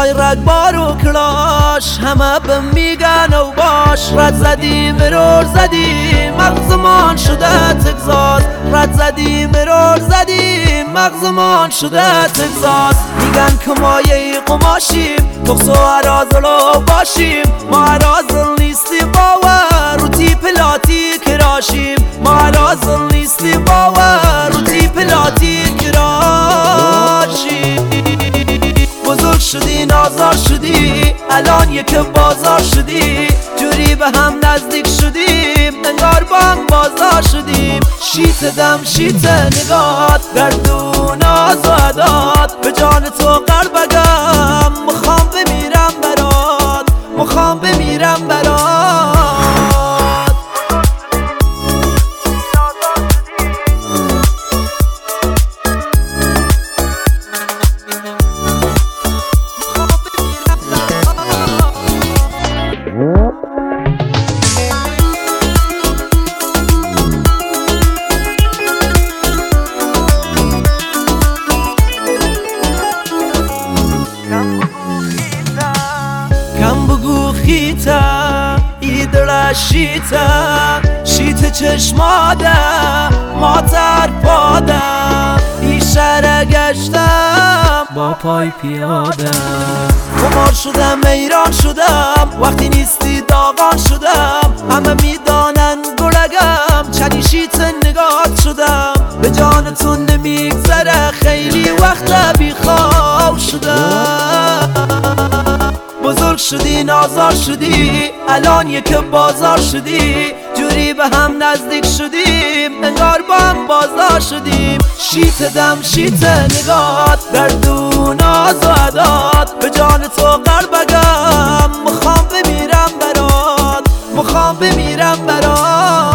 دنیای رگبار و کلاش همه به میگن و باش. رد زدیم مرور زدیم مغزمان شده تگزاس. رد زدیم مرور زدیم مغزمان شده تگزاس. میگن که ما یه قماشیم تخص و عرازلو باشیم. ما عرازل نیستیم باور رو تیپ لاتی کراشیم. ما عرازل نیستیم باور رو تیپ لاتی کراشیم. بزرگ شدی نازار شدی الان یک بازار شدی. جوری به هم نزدیک شدیم انگار با هم بازار شدیم. شیت دم شیت نگات گردون آز و عداد. به جان تو قلبگم مخوام بمیرم برات. مخوام بمیرم برات. کم بگو خیته ایدر شیته شیت چشماده ما تر پاده. ای شهر گشتم با پای پیاده. خمار شدم ایران شدم وقتی نیستی داغان شدم. همه میدانن گلگم چنی شیت نگات شدم. به جانتون نمیگذره خیلی وقت بیخواب شدم. بزرگ شدی نازار شدی الان یک بازار شدی. جوری به هم نزدیک شدیم انگار با هم بازار شدیم. شیت دم شیت نگات گردون آز و عداد. به جان تو قلبگم مخوام بمیرم برات. مخوام بمیرم برات.